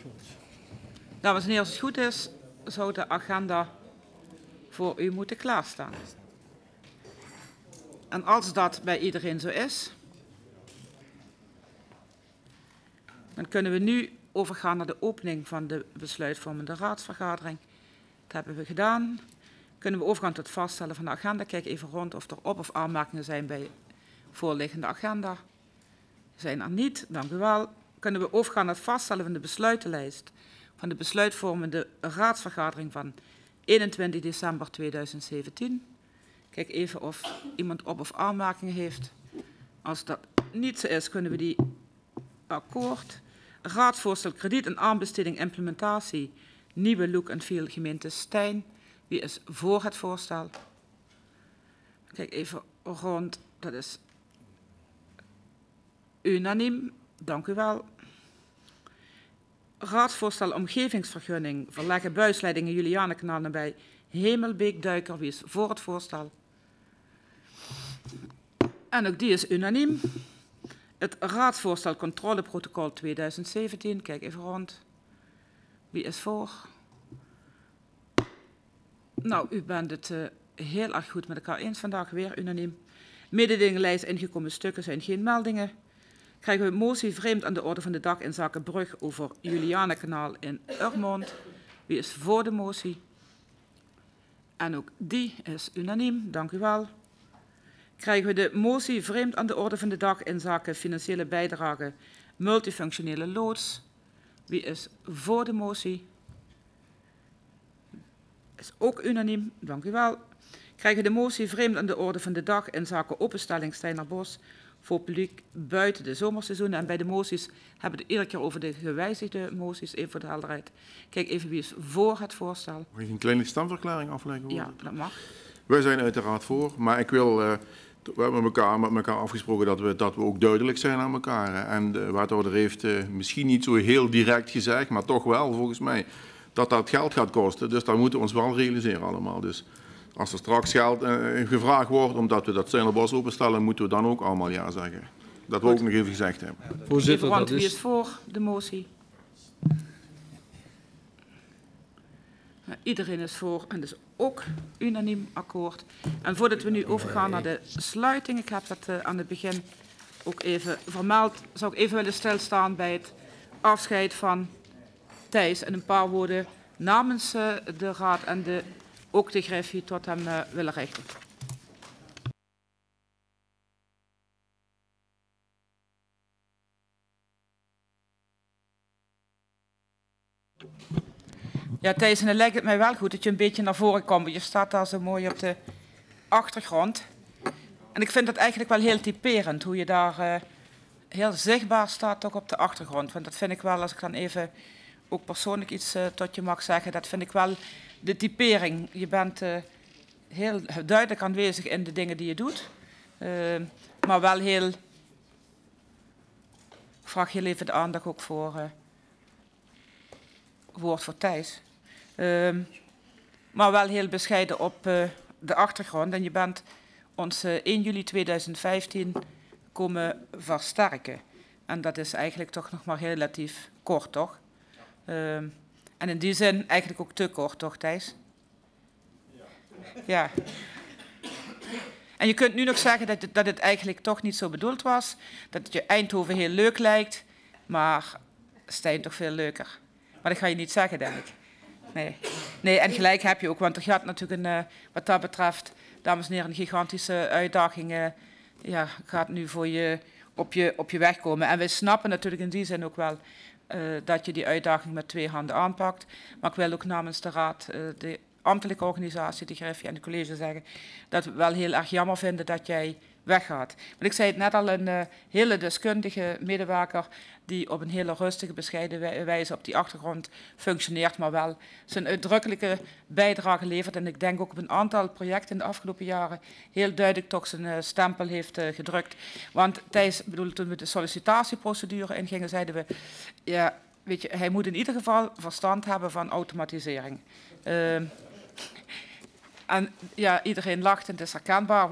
Dames en heren, als het goed is, zou de agenda voor u moeten klaarstaan. En als dat bij iedereen zo is, dan kunnen we nu overgaan naar de opening van de besluitvormende raadsvergadering. Dat hebben we gedaan. Kunnen we overgaan tot het vaststellen van de agenda. Kijk even rond of er op- of aanmerkingen zijn bij voorliggende agenda. Zijn er niet, dank u wel. Kunnen we overgaan naar het vaststellen van de besluitenlijst van de besluitvormende raadsvergadering van 21 december 2017. Kijk even of iemand op- of aanmerkingen heeft. Als dat niet zo is, kunnen we die akkoord. Raadsvoorstel krediet en aanbesteding implementatie nieuwe look and feel gemeente Stijn. Wie is voor het voorstel? Kijk even rond, dat is unaniem, dank u wel. Raadsvoorstel omgevingsvergunning verleggen buisleidingen Julianekanaal nabij Hemelbeek-Duiker. Wie is voor het voorstel? En ook die is unaniem. Het raadsvoorstel controleprotocol 2017. Kijk even rond. Wie is voor? Nou, u bent het heel erg goed met elkaar eens vandaag. Weer unaniem. Mededelingenlijst ingekomen stukken zijn geen meldingen. Krijgen we motie vreemd aan de orde van de dag in zaken brug over Julianekanaal in Urmond. Wie is voor de motie? En ook die is unaniem. Dank u wel. Krijgen we de motie vreemd aan de orde van de dag in zaken financiële bijdrage multifunctionele loods. Wie is voor de motie? Is ook unaniem. Dank u wel. Krijgen we de motie vreemd aan de orde van de dag in zaken openstelling Steinerbos voor publiek buiten de zomerseizoenen. En bij de moties hebben we het iedere keer over de gewijzigde moties, even voor de helderheid. Kijk even wie is voor het voorstel. Mag ik een kleine stemverklaring afleggen? Ja, dat mag. Wij zijn uiteraard voor, maar ik wil, we hebben met elkaar afgesproken dat we ook duidelijk zijn aan elkaar. En de wethouder heeft misschien niet zo heel direct gezegd, maar toch wel volgens mij, dat geld gaat kosten. Dus dat moeten we ons wel realiseren allemaal. Dus als er straks geld gevraagd wordt omdat we dat Steinerbos openstellen, moeten we dan ook allemaal ja zeggen. Dat we ook nog even gezegd hebben. Voorzitter, dat wie is voor de motie? Iedereen is voor en dus ook unaniem akkoord. En voordat we nu overgaan naar de sluiting, ik heb dat aan het begin ook even vermeld, zou ik even willen stilstaan bij het afscheid van Thijs en een paar woorden namens de raad en ook de griffie tot hem willen richten. Ja, Thijs, en dan lijkt het mij wel goed dat je een beetje naar voren komt. Je staat daar zo mooi op de achtergrond. En ik vind dat eigenlijk wel heel typerend, hoe je daar heel zichtbaar staat toch op de achtergrond. Want dat vind ik wel, als ik dan even ook persoonlijk iets tot je mag zeggen, dat vind ik wel de typering. Je bent heel duidelijk aanwezig in de dingen die je doet. Maar wel heel, ik vraag heel even de aandacht ook voor woord voor Thijs. Maar wel heel bescheiden op de achtergrond. En je bent ons 1 juli 2015 komen versterken. En dat is eigenlijk toch nog maar relatief kort, toch? En in die zin eigenlijk ook te kort, toch Thijs? Ja. En je kunt nu nog zeggen dat het eigenlijk toch niet zo bedoeld was. Dat je Eindhoven heel leuk lijkt, maar Stijn toch veel leuker. Maar dat ga je niet zeggen, denk ik. Nee, en gelijk heb je ook, want er gaat natuurlijk wat dat betreft, dames en heren, een gigantische uitdaging gaat nu voor je op je weg komen. En wij snappen natuurlijk in die zin ook wel dat je die uitdaging met 2 handen aanpakt. Maar ik wil ook namens de raad, de ambtelijke organisatie, de griffie en het college zeggen dat we wel heel erg jammer vinden dat jij weggaat. Want ik zei het net al, een hele deskundige medewerker die op een hele rustige, bescheiden wijze op die achtergrond functioneert, maar wel zijn uitdrukkelijke bijdrage levert. En ik denk ook op een aantal projecten in de afgelopen jaren heel duidelijk toch zijn stempel heeft gedrukt. Want Thijs, toen we de sollicitatieprocedure ingingen, zeiden we, ja, weet je, hij moet in ieder geval verstand hebben van automatisering. En ja, iedereen lacht en het is herkenbaar, want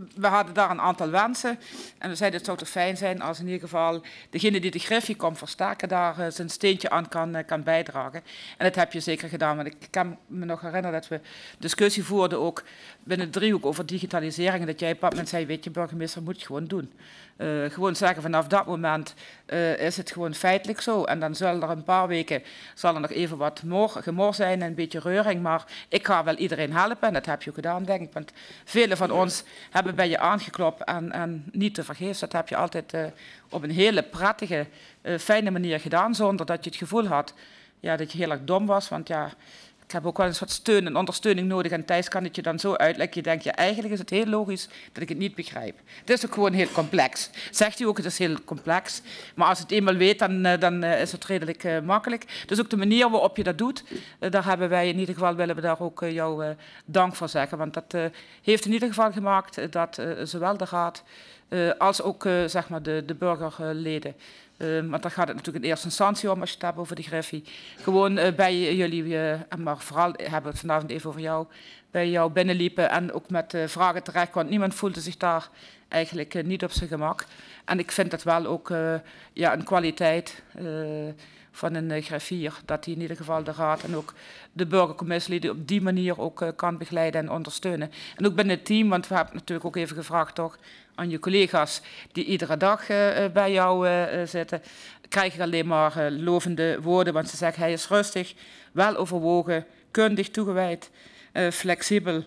we hadden daar een aantal wensen. En we zeiden het zou toch fijn zijn als in ieder geval degene die de Griffie komt versterken daar zijn steentje aan kan bijdragen. En dat heb je zeker gedaan. Want ik kan me nog herinneren dat we discussie voerden ook binnen de driehoek over digitalisering. En dat jij op dat moment zei, weet je, burgemeester moet je gewoon doen. Gewoon zeggen vanaf dat moment is het gewoon feitelijk zo. En dan zullen er een paar weken zal er nog even wat gemor zijn en een beetje reuring. Maar ik ga wel iedereen helpen en dat heb je ook gedaan, denk ik. Want velen van ons hebben bij je aangeklopt en niet te vergeefs. Dat heb je altijd op een hele prettige, fijne manier gedaan. Zonder dat je het gevoel had dat je heel erg dom was. Want ja, ik heb ook wel eens wat steun en ondersteuning nodig. En Thijs kan het je dan zo uitleggen. Je denkt, ja, eigenlijk is het heel logisch dat ik het niet begrijp. Het is ook gewoon heel complex. Zegt hij ook, het is heel complex. Maar als je het eenmaal weet, dan is het redelijk makkelijk. Dus ook de manier waarop je dat doet, daar hebben wij in ieder geval, willen we daar ook jou dank voor zeggen. Want dat heeft in ieder geval gemaakt dat zowel de raad als ook zeg maar de burgerleden. Want daar gaat het natuurlijk in eerste instantie om als je het hebt over de Griffie. Gewoon bij jullie, maar vooral hebben we het vanavond even over jou, bij jou binnenliepen en ook met vragen terecht, want niemand voelde zich daar eigenlijk niet op zijn gemak. En ik vind dat wel ook een kwaliteit van een griffier, dat hij in ieder geval de raad en ook de burgercommissieleden op die manier ook kan begeleiden en ondersteunen. En ook binnen het team, want we hebben natuurlijk ook even gevraagd toch aan je collega's die iedere dag bij jou zitten, krijg ik alleen maar lovende woorden, want ze zeggen hij is rustig, wel overwogen, kundig, toegewijd, flexibel.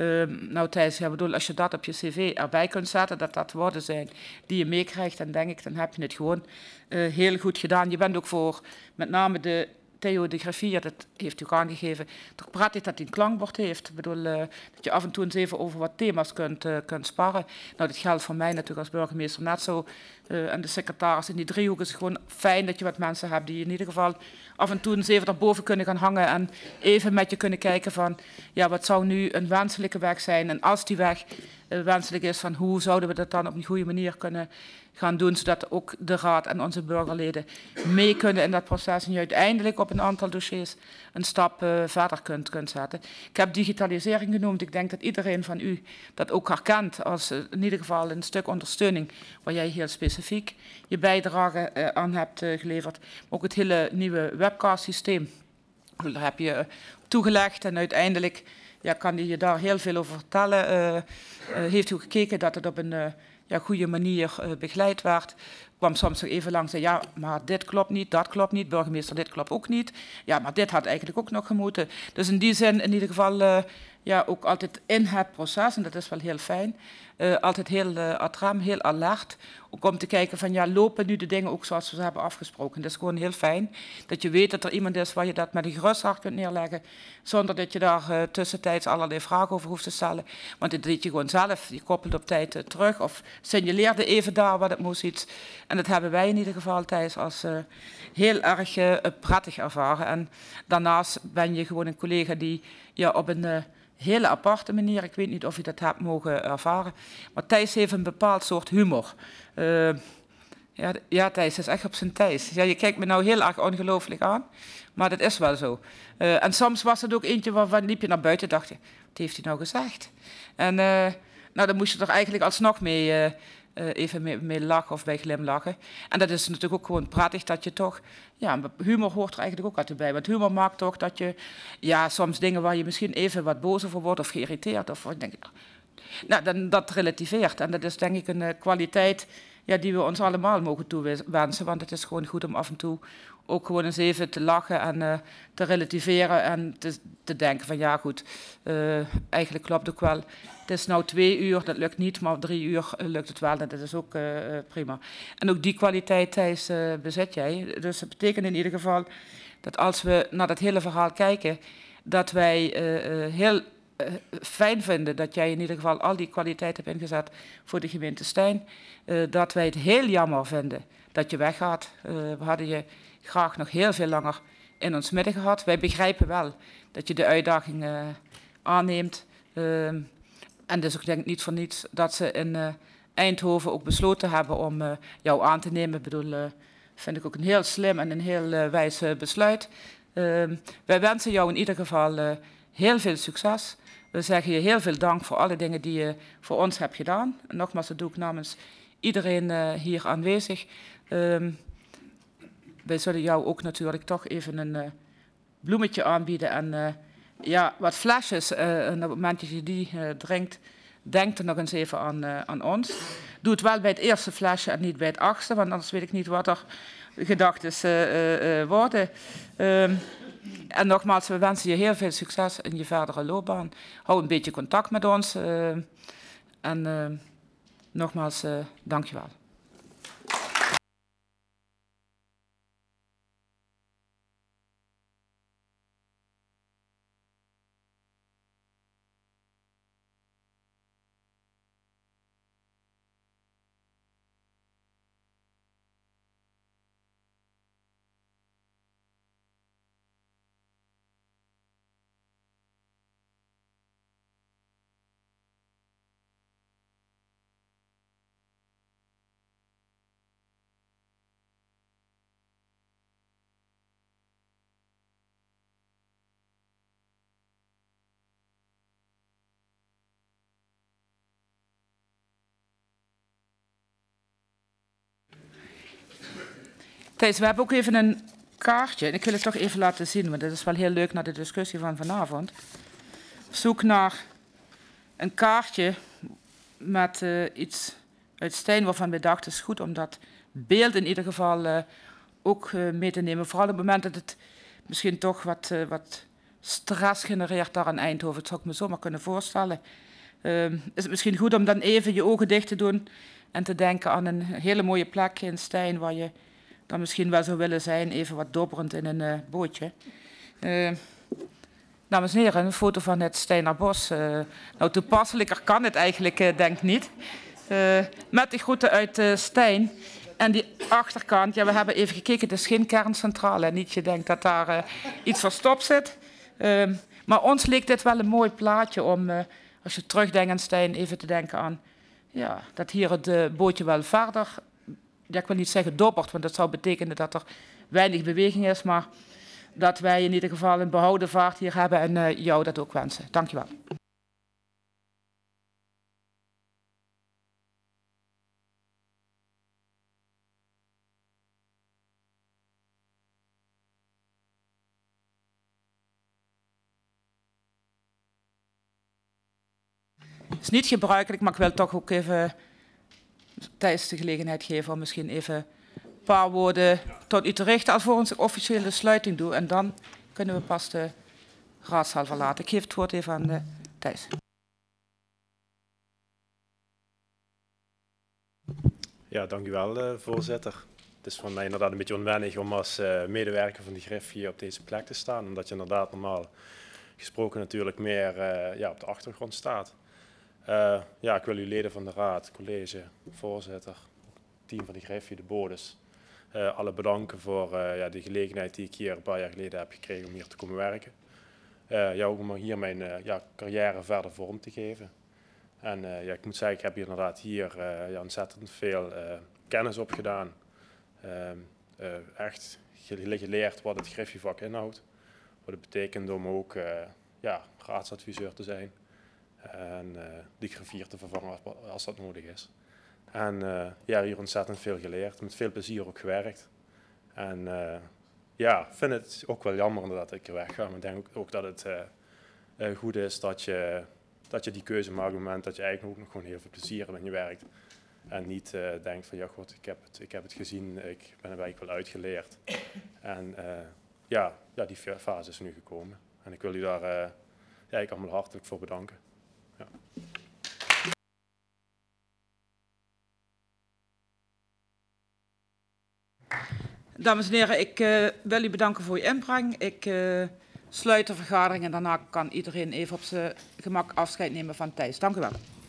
Nou Thijs, als je dat op je cv erbij kunt zetten, dat woorden zijn die je meekrijgt, dan denk ik, dan heb je het gewoon heel goed gedaan. Je bent ook voor met name de Theo de Griffier, dat heeft u ook aangegeven, toch prettig dat hij een klankbord heeft. Ik bedoel, dat je af en toe eens even over wat thema's kunt sparren. Nou, dat geldt voor mij natuurlijk als burgemeester net zo. En de secretaris in die driehoek is gewoon fijn dat je wat mensen hebt die in ieder geval af en toe eens even daarboven kunnen gaan hangen en even met je kunnen kijken van, ja, wat zou nu een wenselijke weg zijn? En als die weg wenselijk is, van hoe zouden we dat dan op een goede manier kunnen gaan doen, zodat ook de raad en onze burgerleden mee kunnen in dat proces en je uiteindelijk op een aantal dossiers een stap verder kunt zetten. Ik heb digitalisering genoemd. Ik denk dat iedereen van u dat ook herkent als in ieder geval een stuk ondersteuning waar jij heel specifiek je bijdrage aan hebt geleverd. Maar ook het hele nieuwe webcast-systeem. Daar heb je toegelegd en uiteindelijk kan hij je daar heel veel over vertellen. Heeft u gekeken dat het op een goede manier begeleid werd. Kwam soms nog even langs en zei, ja, maar dit klopt niet, dat klopt niet, burgemeester, dit klopt ook niet. Ja, maar dit had eigenlijk ook nog gemoeten. Dus in die zin, in ieder geval, ook altijd in het proces, en dat is wel heel fijn, altijd heel adrem, heel alert. Ook om te kijken van, lopen nu de dingen ook zoals we ze hebben afgesproken. Dat is gewoon heel fijn, dat je weet dat er iemand is waar je dat met een gerust hart kunt neerleggen, zonder dat je daar tussentijds allerlei vragen over hoeft te stellen. Want dit deed je gewoon zelf, je koppelt op tijd terug of signaleerde even daar wat het moest iets. En dat hebben wij in ieder geval, Thijs, als heel erg prettig ervaren. En daarnaast ben je gewoon een collega die op een hele aparte manier, ik weet niet of je dat hebt mogen ervaren, maar Thijs heeft een bepaald soort humor. Thijs, is echt op zijn Thijs. Ja, je kijkt me nou heel erg ongelooflijk aan, maar dat is wel zo. En soms was het ook eentje waarvan liep je naar buiten en dacht je, wat heeft hij nou gezegd? En dan moest je er eigenlijk alsnog mee even mee lachen of bij glimlachen. En dat is natuurlijk ook gewoon prettig dat je toch, humor hoort er eigenlijk ook altijd bij. Want humor maakt toch dat je, soms dingen waar je misschien even wat boos over wordt of geïrriteerd of denk dan dat relativeert. En dat is denk ik een kwaliteit die we ons allemaal mogen toewensen. Want het is gewoon goed om af en toe ook gewoon eens even te lachen en te relativeren en te denken van eigenlijk klopt ook wel. Het is nou 2 uur, dat lukt niet, maar 3 uur lukt het wel en dat is ook prima. En ook die kwaliteit, Thijs, bezit jij. Dus dat betekent in ieder geval dat als we naar dat hele verhaal kijken, dat wij heel fijn vinden dat jij in ieder geval al die kwaliteit hebt ingezet voor de gemeente Stein. Dat wij het heel jammer vinden dat je weggaat. We hadden je graag nog heel veel langer in ons midden gehad. Wij begrijpen wel dat je de uitdaging aanneemt. En dus ik denk niet voor niets dat ze in Eindhoven ook besloten hebben om jou aan te nemen. Ik bedoel, vind ik ook een heel slim en een heel wijs besluit. Wij wensen jou in ieder geval heel veel succes. We zeggen je heel veel dank voor alle dingen die je voor ons hebt gedaan. En nogmaals, dat doe ik namens iedereen hier aanwezig. Wij zullen jou ook natuurlijk toch even een bloemetje aanbieden en ja, wat flesjes. En op het moment dat je die drinkt, denk er nog eens even aan ons. Doe het wel bij het eerste flesje en niet bij het 8e, want anders weet ik niet wat er gedacht is worden. En nogmaals, we wensen je heel veel succes in je verdere loopbaan. Hou een beetje contact met ons. En nogmaals, dank je wel. Thijs, we hebben ook even een kaartje. En ik wil het toch even laten zien, want dat is wel heel leuk naar de discussie van vanavond. Op zoek naar een kaartje met iets uit Stein waarvan we dachten, het is goed om dat beeld in ieder geval ook mee te nemen. Vooral op het moment dat het misschien toch wat stress genereert daar in Eindhoven. Dat zou ik me zomaar kunnen voorstellen. Is het misschien goed om dan even je ogen dicht te doen en te denken aan een hele mooie plekje in Stein waar je dan misschien wel zou willen zijn, even wat dobberend in een bootje. Dames en heren, een foto van het Steinerbos. Nou, toepasselijker kan het eigenlijk, denk ik niet. Met de groeten uit Stein. En die achterkant, ja, we hebben even gekeken, het is geen kerncentrale. Niet je denkt dat daar iets verstopt zit. Maar ons leek dit wel een mooi plaatje om, als je terugdenkt aan Stein, even te denken aan ja, dat hier het bootje wel verder, ja, ik wil niet zeggen dobbert, want dat zou betekenen dat er weinig beweging is, maar dat wij in ieder geval een behouden vaart hier hebben en jou dat ook wensen. Dank je wel. Het is niet gebruikelijk, maar ik wil toch ook even Thijs de gelegenheid geven om misschien even een paar woorden tot u te richten alvorens ik officiële sluiting doe. En dan kunnen we pas de raadzaal verlaten. Ik geef het woord even aan Thijs. Ja, dank u wel, voorzitter. Het is voor mij inderdaad een beetje onwennig om als medewerker van de Griffie op deze plek te staan. Omdat je inderdaad normaal gesproken natuurlijk meer op de achtergrond staat. Ja, ik wil u leden van de raad, college, voorzitter, team van de Griffie, de bodes, alle bedanken voor de gelegenheid die ik hier een paar jaar geleden heb gekregen om hier te komen werken. Ja, ook om hier mijn carrière verder vorm te geven. En ja, ik moet zeggen, ik heb hier inderdaad hier ontzettend veel kennis opgedaan. Echt geleerd wat het Griffievak inhoudt. Wat het betekent om ook raadsadviseur te zijn. En die griffier te vervangen als dat nodig is. En hier ontzettend veel geleerd, met veel plezier ook gewerkt. En vind het ook wel jammer dat ik er weg ga. Maar ik denk ook dat het goed is dat je die keuze maakt op het moment dat je eigenlijk ook nog gewoon heel veel plezier hebt in je werkt. En niet denkt van ja god, ik heb het gezien, ik ben er eigenlijk wel uitgeleerd. En die fase is nu gekomen. En ik wil u daar allemaal hartelijk voor bedanken. Ja. Dames en heren, ik wil u bedanken voor uw inbreng. Ik sluit de vergadering en daarna kan iedereen even op zijn gemak afscheid nemen van Thijs. Dank u wel.